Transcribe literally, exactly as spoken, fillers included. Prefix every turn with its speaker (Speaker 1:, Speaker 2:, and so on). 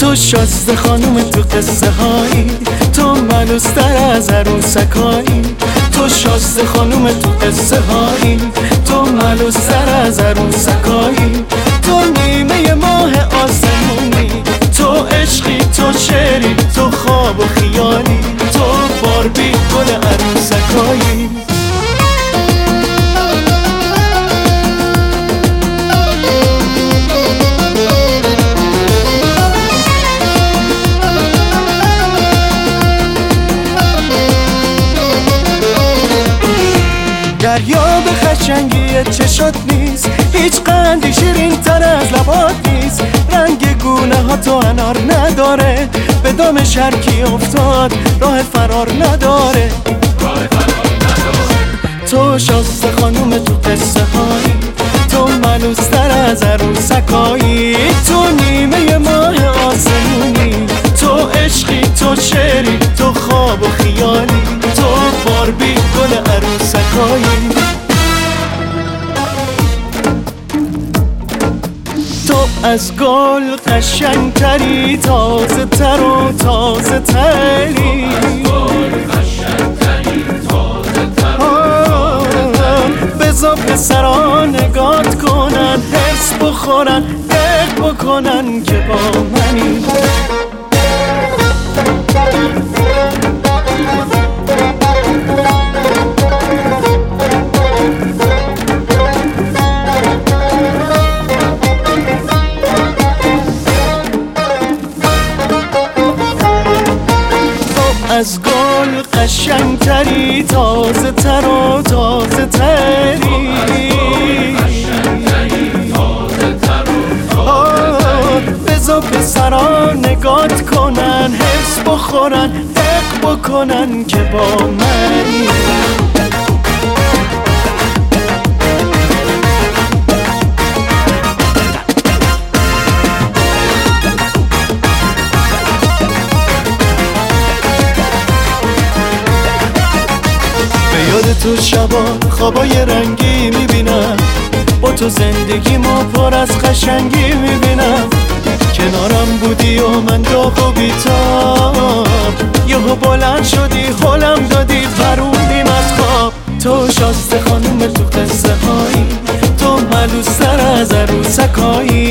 Speaker 1: تو شازده خانوم تو قصه هایی، تو ملوستر از عروسکایی. تو شازده خانوم تو قصه هایی، تو ملوستر از عروسکایی. تو نیمه ماه آسمونی، تو عشقی، تو شعری، تو خواب و خیالی، تو باربی گل عروسکایی. دریا به خشنگی چشات نیست، هیچ قندی شیرین تر از لبات نیست. رنگ گونه ها تو انار نداره، به دام شرکی افتاد راه فرار نداره. تو شازده خانوم تو قصه هایی، تو ملوستر از عروسکایی. تو نیمه ماه آسمونی، تو عشقی، تو شعری، تو خواب و خیالی، تو باربی گل عروسکایی. تو از گل قشنگتری، تازه تر و تازه تری. بذار پسرا نگات کنن، حرص بخورن، دق بکنن که با منی. از گل قشنگتری، تازه تر و تازه تری. بذار پسرا نگات کنن، حرص بخورن، دق بکنن که با منی. یاد تو شبا خوابای رنگی میبینم، با تو زندگی ما پر از قشنگی میبینم. کنارم بودی و من داغ و بیتاب، یهو بلند شدی حالم دادی، پروندیم از خواب. تو شازده خانوم تو قصه هایی، تو ملوستر از عروسکایی.